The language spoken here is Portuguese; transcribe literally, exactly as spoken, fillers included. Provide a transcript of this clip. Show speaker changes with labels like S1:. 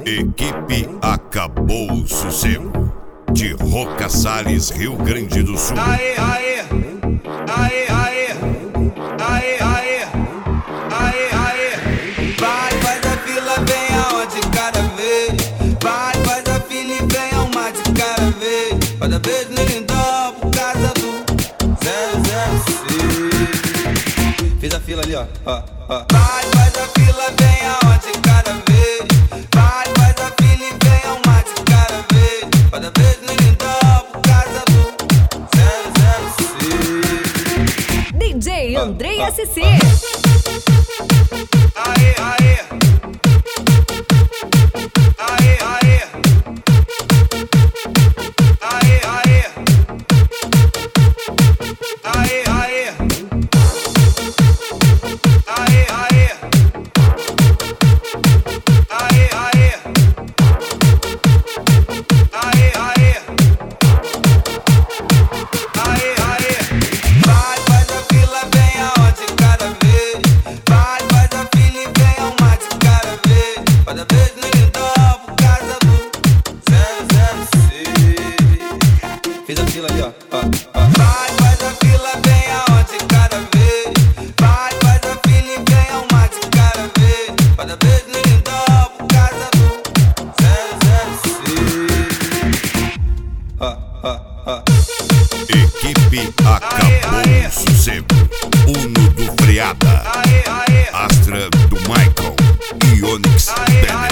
S1: Equipe Acabou o Sossego, de Roca Salles, Rio Grande do Sul.
S2: Aê, aê, aê, aê, aê, aê, aê, aê. Vai, faz a fila, vem aonde cada vez. Vai, faz a fila e vem uma de cada vez. Cada vez no lindão por causa do zero zero seis. Fiz a fila ali, ó, ó, ó. Vai, faz a fila, vem aonde cada vez. Vai, faz a fila e vem uma de cada vez. Cada vez no lindão por causa do zero zero seis.
S3: D J Andrei S C.
S2: Aê, aê. Aê, aê. Aê, aê. Aê, aê. Aê, aê. Aê, aê. Aê, aê. Aê, aê. Vai, faz a fila, vem aonde cada vez. Vai, faz a fila e vem uma de cada vez. Cada vez no lindão por causa do zero zero seis. Fiz a fila ali, ó, ó, ó. Vai, faz a fila, vem aonde cada vez. Vai, faz a fila e vem uma de cada vez. Cada vez no lindão por causa do zero zero seis. Ó, ó, ó.
S1: Equipe Acabou
S2: Aê, aê.
S1: o Sossego, Uno do Freada,
S2: Aê, aê.
S1: Astra do Michael e Onyx
S2: Aê,
S1: Bennett.